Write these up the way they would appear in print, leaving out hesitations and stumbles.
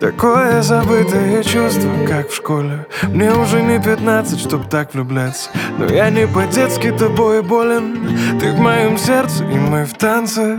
Такое забытое чувство, как в школе. Мне уже не 15, чтоб так влюбляться, но я не по-детски тобой болен. Ты в моем сердце, и мы в танце.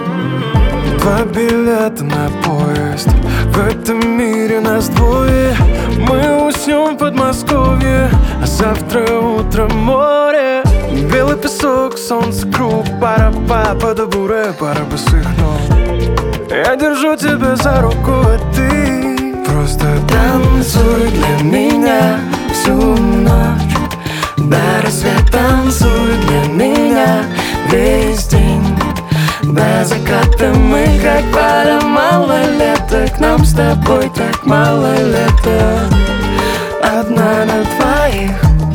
2 билета на поезд. В этом мире нас двое. Мы уснем в Подмосковье, а завтра утром море. Белый песок, солнце, круг, пара-па, по-добуре, пара босых ног. Я держу тебя за руку, а ты просто танцуй для меня всю ночь. До рассвета танцуй для меня весь день. До заката мы как пара малолеток. Нам с тобой так мало лета. Одна на двоих.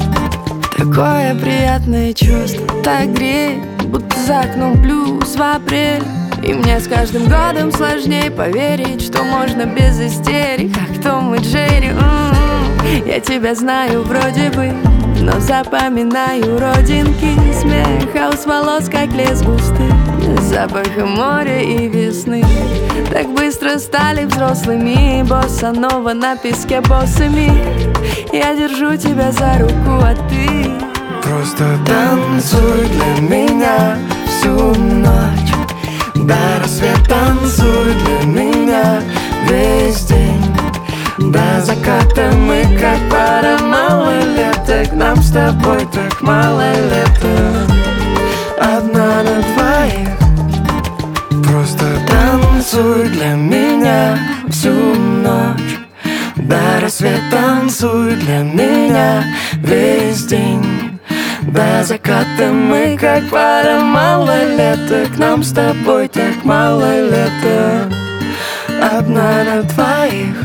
Такое приятное чувство, так греет, будто за окном плюс в апрель. И мне с каждым годом сложнее поверить, что можно без истерик, как Том и Джерри. Я тебя знаю вроде бы, но запоминаю родинки. Смех, хаос волос, как лес густый, запахом моря и весны. Так быстро стали взрослыми, босса-нова на песке босыми. Я держу тебя за руку, а ты просто танцуй для меня всю ночь. До рассвета танцуй для меня весь день. До заката мы как пара малолеток. Нам с тобой так мало лета. Одна на двоих. Просто танцуй для меня всю ночь. До рассвета танцуй для меня весь день. До заката мы как пара малолеток. Нам с тобой так мало лета. Одна на двоих.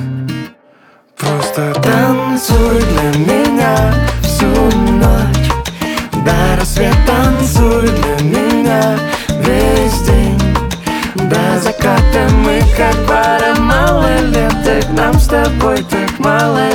Просто танцуй для меня всю ночь. До рассвета танцуй для меня весь день. До заката мы как пара малолеток. Нам с тобой так мало